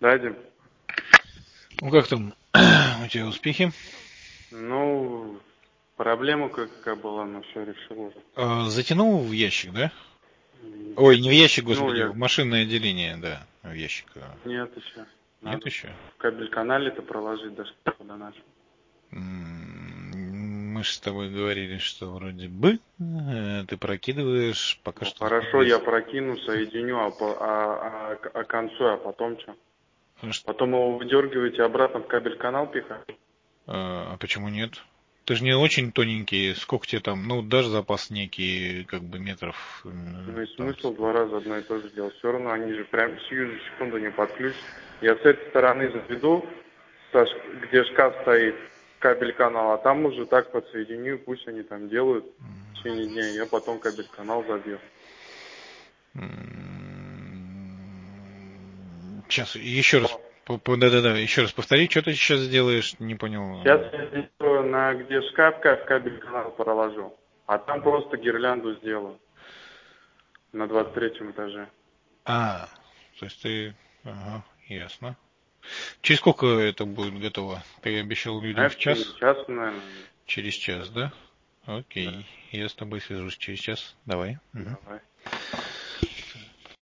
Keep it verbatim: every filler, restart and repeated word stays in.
Да, Дим? Ну как там у тебя успехи? Ну, проблема какая была, но все решил уже. А, затянул в ящик, да? Ой, не в ящик, Ну, господи, я... в машинное отделение, да, в ящик. а. Нет еще. Нет Надо еще? в кабель-канале-то проложить до шкафа до нашего. М, Мы же с тобой говорили, что вроде бы э, ты прокидываешь пока Ну, что хорошо, без... я прокину, соединю, а, по, а, а, а концу, а потом что? А ш- Потом его выдергиваете обратно в кабель-канал пихать? а а почему нет? Ты же не очень тоненький, сколько тебе там, ну, даже запас некий, как бы метров, Ну м, и там, смысл два раза одно и то же делать. Все равно они же прям сию же секунду не подключат. Я с этой стороны заведу, со ш- где шкаф стоит, кабель-канал, а там уже так подсоединю, пусть они там делают в течение дня, я потом кабель-канал забью. Сейчас, еще раз, по- по- да-да-да, еще раз повтори, что ты сейчас сделаешь, не Сейчас понял. я сделаю на где шкаф, как кабель-канал проложу, а там просто гирлянду сделаю на двадцать третьем этаже. А, то есть ты, ага, ясно. Через сколько это будет готово? Ты обещал людям А в в течение час? часа, наверное. Через час, да? Да, Окей, я с тобой свяжусь через час. Давай. Мгм. давай.